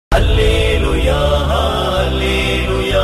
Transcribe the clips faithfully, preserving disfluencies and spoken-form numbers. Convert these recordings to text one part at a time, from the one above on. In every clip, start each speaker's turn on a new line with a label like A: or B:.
A: அல்லேலூயா அல்லேலூயா.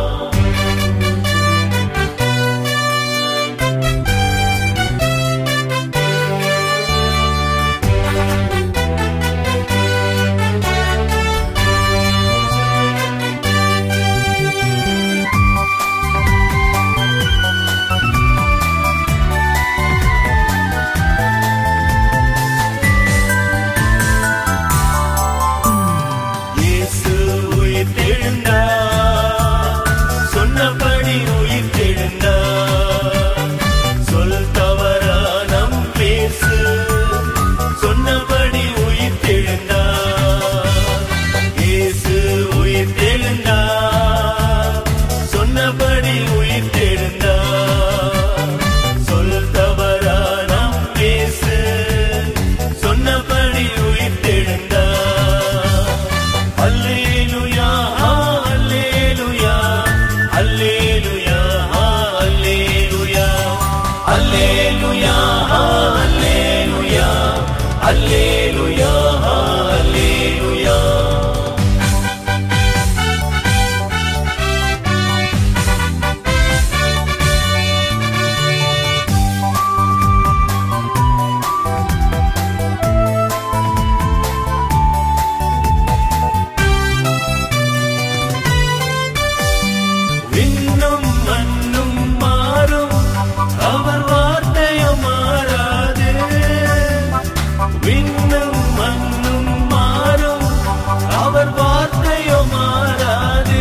A: Alleluia, alleluia. விண்ணும் மண்ணும் மாறும், அவர் வார்த்தையோ மாறாது. விண்ணும் மண்ணும் மாறும், அவர் வார்த்தையோ மாறாது.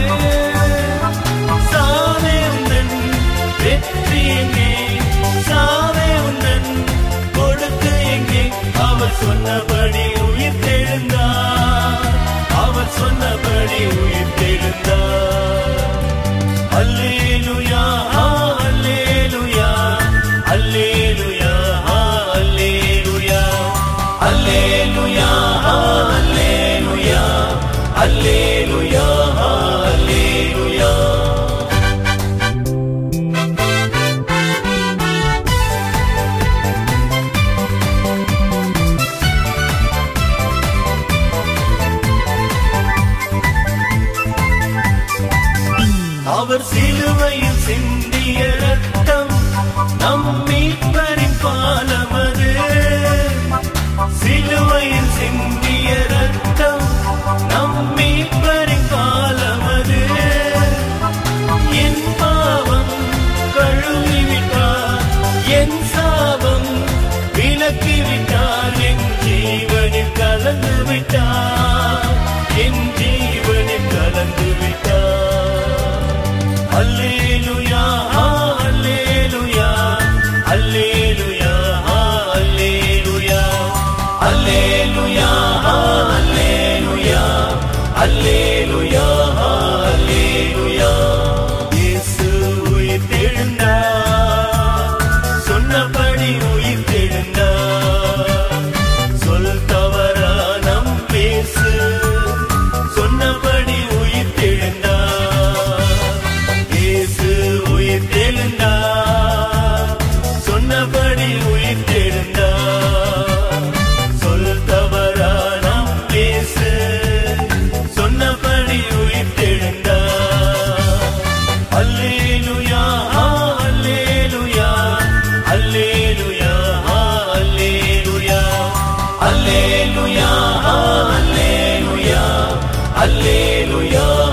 A: சாவே உந்தன் வெற்றி எங்கே, சாவே உந்தன் கொடுத்து எங்கே. அவர் சொன்னபடி உயிர் தெழுந்தார், அவர் சொன்னபடி உயிர் தெழுந்தார். அல்லேலூயா அல்லேலூயா அல்லேலூயா அல்லேலூயா அல்லேலூயா அல்லேலூயா அல்லேலூயா அல்லேலூயா. அவர் சிலுவையில் சிந்திய ரத்தம் நம் மீட்பரின் பாலமது. சிலுவையில் சிந்திய ரத்தம் நம் மீட்பரின் பாலமது. என் பாவம் கழுவிவிட்டார், என் சாபம் விலக்கிவிட்டார். என் ஜீவனில் கலந்து விட்டார், என் ஜீவனில் கலந்து விட்டார். அல்லேலூயா அல்லேலூயா அல்லேலூயா அல்லேலூயா அல்லேலூயா அல்லேலூயா அல்லேலூயா அல்லேலூயா. இயேசு உயிர் தெழுந்தார், சொன்னபடி உயிர் தெழுந்தார். சொல் தவறா நம் பேசு, சொன்னபடி உயிர் தெழுந்தார். சொன்னபடி உயிர் தெழுந்தார். சொல் தவறா நாம் பேசு, சொன்னபடி உயிர் தெழுந்தார். அல்லேலூயா அல்லேலூயா அல்லேலூயா அல்லேலூயா அல்லேலூயா அல்லேலூயா அல்லேலூயா.